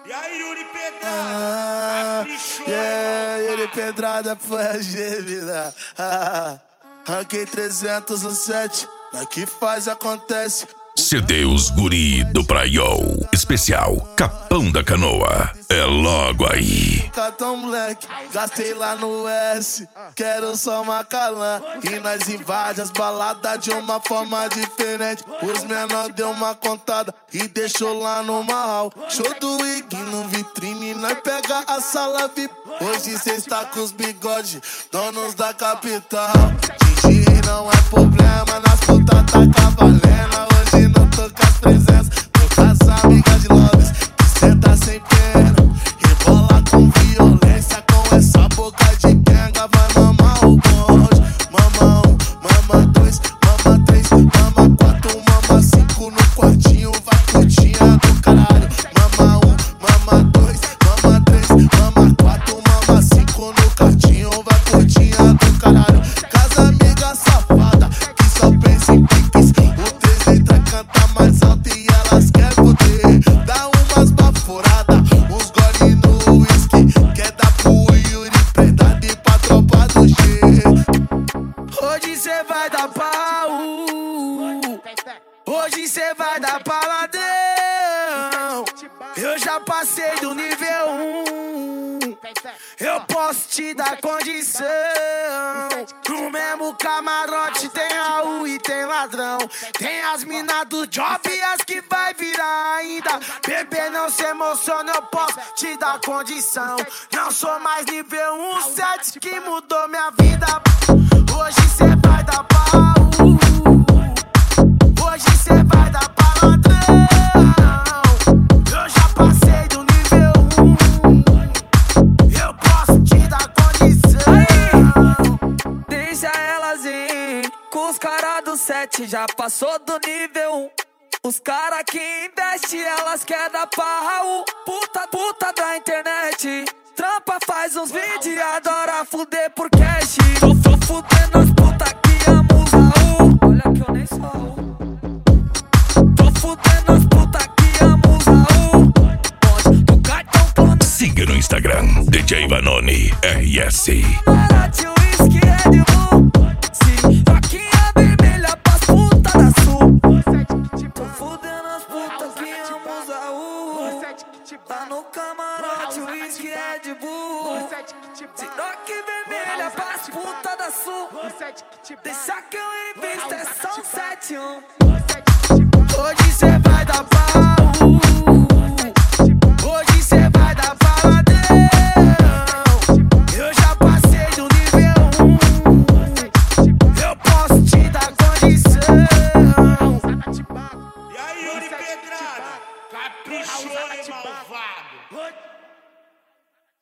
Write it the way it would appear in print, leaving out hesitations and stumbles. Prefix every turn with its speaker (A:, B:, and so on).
A: E aí, Yuri Pedrada?
B: Yuri Pedrada foi a Gemina. Ranquei 307, daqui faz, acontece.
C: CD Os Guri do Praiol, especial Capão da Canoa. É logo aí.
B: Cartão moleque, gastei lá no S. Quero só Macalã. E nós invade as baladas de uma forma diferente. Os menor deu uma contada e deixou lá no mal. Show do Ig no vitrine, nós pega a sala VIP. Hoje cê está com os bigodes, donos da capital. Gigi não é problema, nas putas tá cavalena. Hoje não tô com as presenças, tô com as amigas de lobbies. Cê tá sem pena, rebola com violência. Com essa boca de quenga vai mamar o bonde. Mama 1, mama 2, mama 3, mama 4, mama 5 no quartinho, vai putinha do caralho. Mama 1, mama 2, mama 3, mama 4, mama 5 no quartinho, vai putinha do caralho. Casa amiga safada, que só pensa em piques. O 3 letras canta mais alto e elas querem poder. Dá umas baforadas, uns gole no whisky. Quer dar pro Yuri Pedrada e pra tropa do G. Hoje cê vai dar pau, hoje cê vai dar paladão. Eu já passei do nível 1, eu posso te dar condição. No mesmo camarote tem Raul e tem ladrão. Tem as minas do job e as que vai virar ainda. Bebê, não se emociona, eu posso te dar condição. Não sou mais nível 17 que mudou minha vida. Hoje cê vai dar pau, hoje cê vai dar paladrão. Eu já passei do nível 1, eu posso te dar condição.
D: Deixa elas ir, com os caras do 7 já passou do nível 1. Os caras que investem, elas querem dar pra Raul. Puta da internet, trampa, faz uns vídeos, adora fuder por cash. Tô fudendo as putas que amam o Raul. Olha que eu nem sou Raul. Tô fudendo as putas que amam o Raul. Onde o cartão plano.
C: Siga no Instagram, DJ Vanoni RS.
D: Barato, whisky, Red Bull. Sim, faquinha vermelha pras putas da Sul. Tô fudendo as putas que amam o Raul. Tá no camarote, whisky, Red Bull. Siroque vermelha pras putas da Sul. Deixa que eu invisto, é só um 7-1.
B: Hoje cê vai dar pau, hoje cê vai dar paladão. Eu já passei do nível 1, eu posso te dar condição.
A: E aí, Yuri Pedrada? Caprichou, hein, malvado?